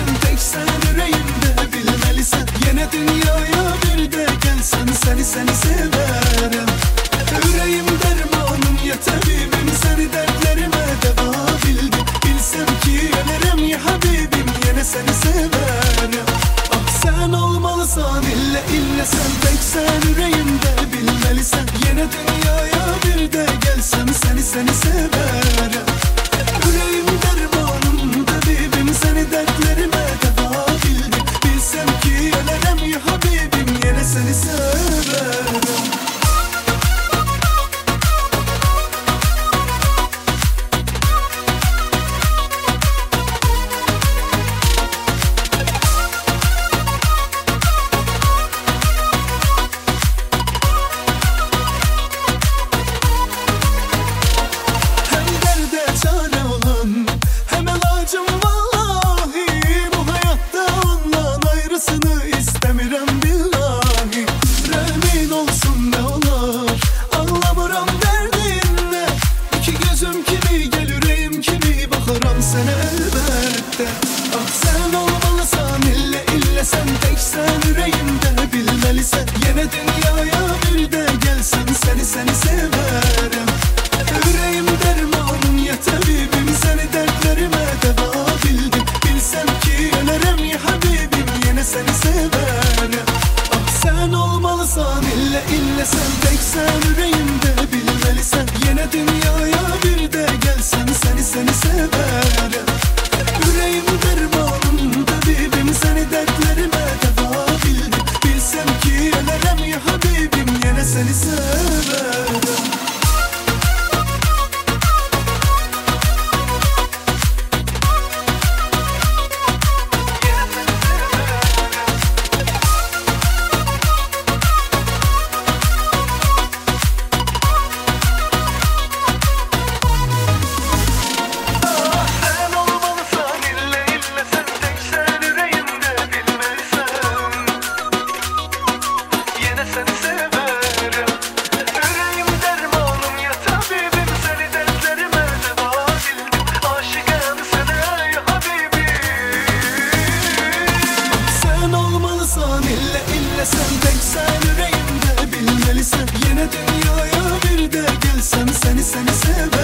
tek sen yüreğimde bilmelisin. Yine dünyaya bir de gelsen seni severim. Yüreğim dermanım ya tabibim, seni dertlerime deva bildim. Bilsem ki ölerim ya Habibim, yine seni severim. Ah sen olmalısan ille sen, tek sen yüreğimde bilmelisin. Yine dünyaya bir de gelsem seni severim. Yüreğim dermanım tabibim, seni dertlerime deva bildim. Bilsem ki ölerim ya Habibim, yine seni severim. Sen elbette. Ah sen olmalısan ille sen, tek sen yüreğimde bilmelisin. Yine dünyaya bir de gelsen seni severim. Yüreğim dermanım ya tabibim, seni dertlerime deva bildim. Bilsem ki ölerim ya Habibim, yine seni severim. Ah sen olmalısan ille sen, tek sen yüreğimde bilmelisin. Yine dünyaya bir de gelsen seni severim. Yüreğim dermanım tabibim, seni dertlerime deva bildim. Bilsem ki ölerim ya Habibim, yine seni severim. Sen tek sen yüreğimde bilmelisin. Yine dünyaya bir de gelsem seni severim.